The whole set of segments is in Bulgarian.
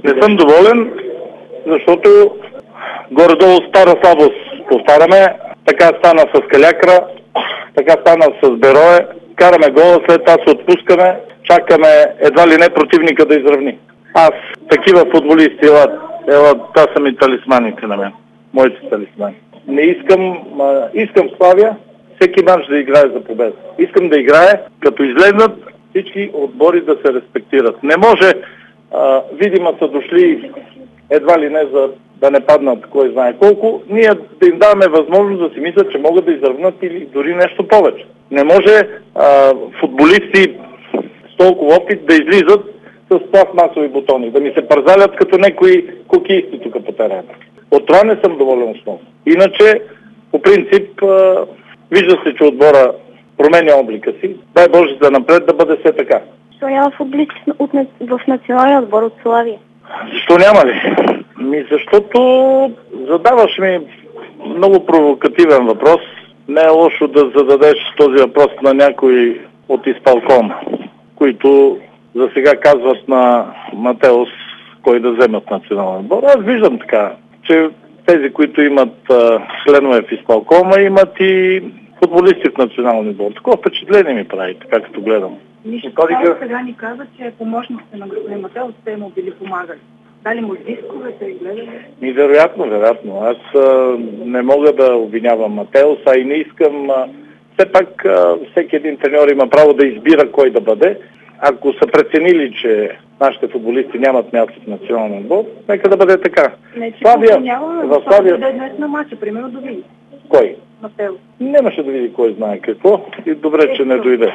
Не съм доволен, защото горе-долу стара слабост повтаряме. Така стана с Калякра, така стана с Берое. Караме гола, след това се отпускаме, чакаме едва ли не противника да изравни. Аз, такива футболисти, това са ми талисманите на мен. Моите талисмани. Не искам Славия всеки мач да играе за победа. Искам да играе, като излезнат всички отбори да се респектират. Не може, видимо са дошли едва ли не за да не паднат кой знае колко, ние да им даваме възможност да си мислят, че могат да изравнат или дори нещо повече. Не може футболисти с толкова опит да излизат с пластмасови бутони, да ми се парзалят като някои кокиисти тук по терена. От това не съм доволен основно. Иначе, по принцип, вижда се, че отбора променя облика си. Дай Боже да напред да бъде все така. Защо няма футболисти в националния отбор от Славия? Защо няма ли? Защото задаваш ми много провокативен въпрос. Не е лошо да зададеш този въпрос на някой от изпълкома, които за сега казват на Матеус кой да вземат национален отбор. Аз виждам така, че тези, които имат членове в изпълкома, имат и футболисти в националния отбор. Такова впечатление ми прави, така като гледам. Сега ни каза, че помощниците на господин Матеус те му били помагали. Дали му дисковете и гледали? Вероятно. Аз не мога да обвинявам Матеус, а и не искам. Все пак всеки един треньор има право да избира кой да бъде. Ако са преценили, че нашите футболисти нямат място в националния отбор, нека да бъде така. Не, че Славия да е днес на матча, примерно да види. Кой? Матеус. Нямаше да види кой знае какво и добре, че не дойде.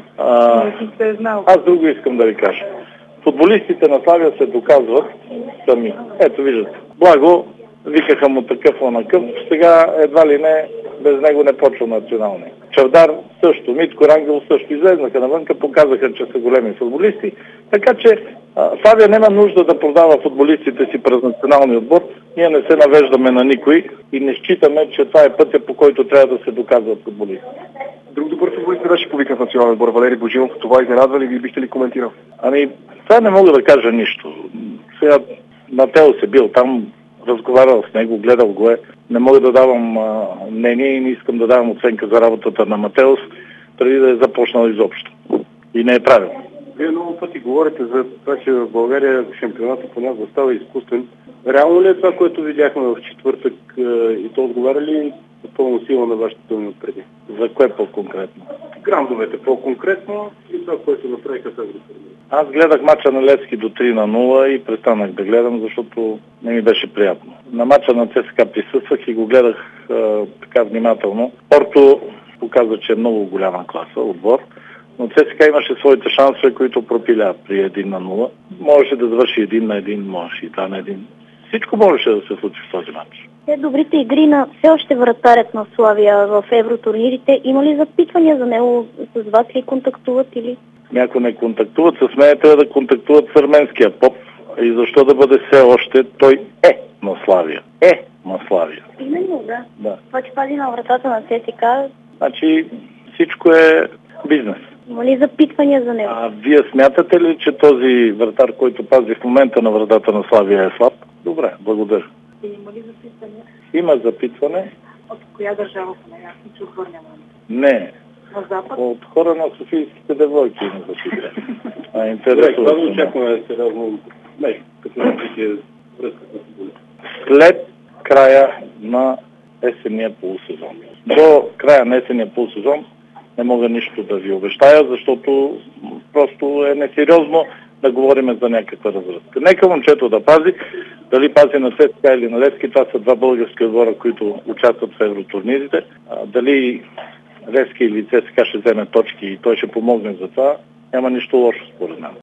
Аз друго искам да ви кажа. Футболистите на Славия се доказват сами. Ето виждате. Благо, викаха му такъв онакъв, сега едва ли не, без него не почва националния. Чавдар също, Митко Рангел също излезнаха навънка, показаха, че са големи футболисти. Така че Славия няма нужда да продава футболистите си през националния отбор. Ние не се навеждаме на никой и не считаме, че това е пътя, по който трябва да се доказват футболисти. Друг добър футболист беше повикан в националния отбор, Валери Божилов. Това изненадва ли ви, бихте ли коментирал? Това не мога да кажа нищо. Сега Матеус е бил там, разговарял с него, гледал го е. Не мога да давам мнение и не искам да давам оценка за работата на Матеус, преди да е започнал изобщо. И не е правилно. Вие много пъти говорите за това, че в България шампионата понякога става изкуствен. Реално ли е това, което видяхме в четвъртък и то отговаря ли пълно сила на вашите думи отпреди? За кое по-конкретно? Грандовете по-конкретно и това, което направиха в Евротурнир. Аз гледах мача на Левски до 3-0 и престанах да гледам, защото не ми беше приятно. На мача на ЦСКА присъствах и го гледах така внимателно. Порто показва, че е много голяма класа, отбор, но ЦСКА имаше своите шансове, които пропиля при 1-0. Можеше да завърши 1-1, можеше и 2-1. Всичко можеше да се случи в този матч. Добрите игри на все още вратарят на Славия в евротурнирите. Има ли запитвания за него? С вас ли контактуват или? Някои не контактуват, с мен трябва да контактуват с арменския поп. И защо да бъде все още? Той е на Славия. На Славия. Именно, да. Това, че пази на вратата на ЦСКА. Значи всичко е бизнес. Има ли запитвания за него? Вие смятате ли, че този вратар, който пази в момента на вратата на Славия е слаб? Добре, благодаря. Има ли запитвания? Има запитване. От коя държава поне? Аз не чух върня. Не. На Запад? От хора на софийските девойки има запитване. Интересно. Това да очакваме сериозно нещо, като развитие връзка с футболите. След края на есенния полусезон. До края на есенния полусезон не мога нищо да ви обещая, защото просто е несериозно да говорим за някаква развръзка. Нека момчето да пази, дали пази на ЦСКА или на Левски, това са два български отбора, които участват в евротурнирите. Дали Левски или ЦСКА ще вземе точки и той ще помогне за това, няма нищо лошо според мен.